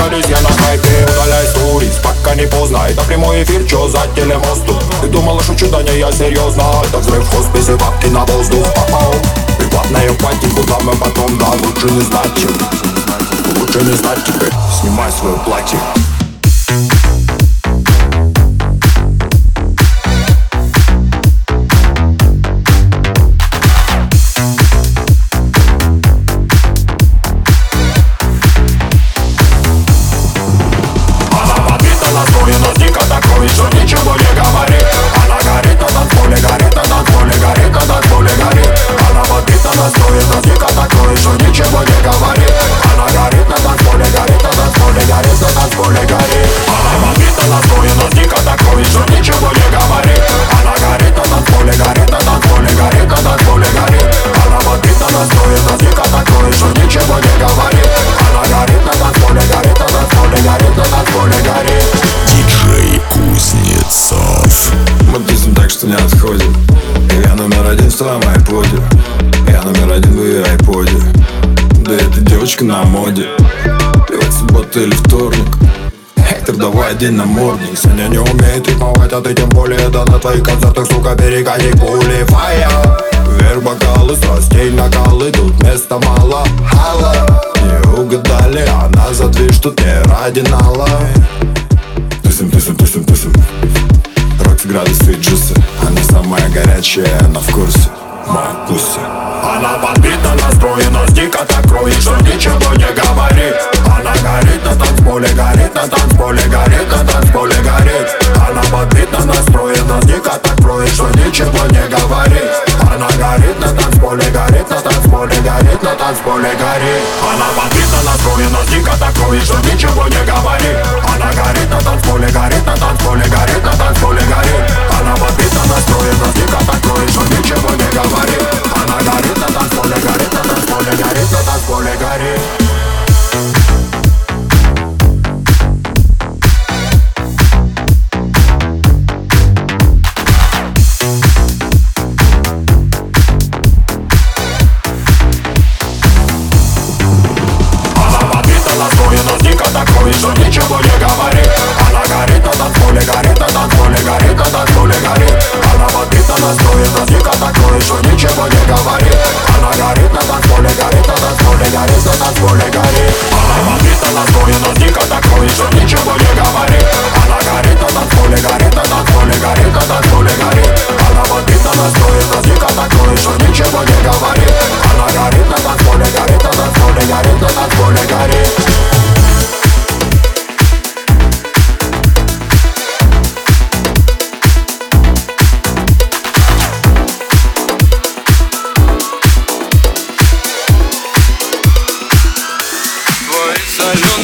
Борис, я на хайпе, удаляй сторис, пока не поздно. Это прямой эфир, чё за телемосту? Ты думала, шучу, да не, я серьезно. Это взрыв в хосписе, бабки на воздух. Приватная пати, куда мы потом, да, лучше не знать, лучше не знать тебе. Снимай свое платье. Ничего не говорит, она горит на танцполе, горит на танцполе, горит на танцполе, горит. Она подбита, настроена, дико такое, что ничего не говорит. Она горит на танцполе, горит на танцполе, горит на танцполе, горит. Она подбита, настроена, дико такое, что ничего не говорит. Она горит на танцполе, горит на танцполе, горит на танцполе, горит. Она подбита, настроена, дико такое, что ничего не говорит. Она горит на танцполе, горит на танцполе, горит на танцполе, горит. Диджей Кузнецов. Мы тусим так, что не отходим. Я номер один в твоем айподе. Я номер один в ее айподе. Да эта девочка на моде. Плевать суббота или вторник. Хейтер, давай день на мордник. Саня не умеет рифмовать, а ты тем более. Да на твоих концертах, сука, перегони пули. Фая. Вверх бокалы, страстей накалы. Тут места мало. Хала. Не угадали, она за дверь, что не ради нала. Тусим, тусим, тусим, тусим. Рокс, градусы и джусы. Она самая горячая, она в курсе. Моя пуся. Она подбита, настроена, дико так кроет, что ничего не говорит. Она горит на танцполе, горит на танцполе, горит на танцполе, горит. Она подбита, настроена, дико так кроет, что ничего не говорит. Она горит на танцполе, горит на танцполе, горит на танцполе, горит. Она подбита, настроена, дико так кроет, что ничего не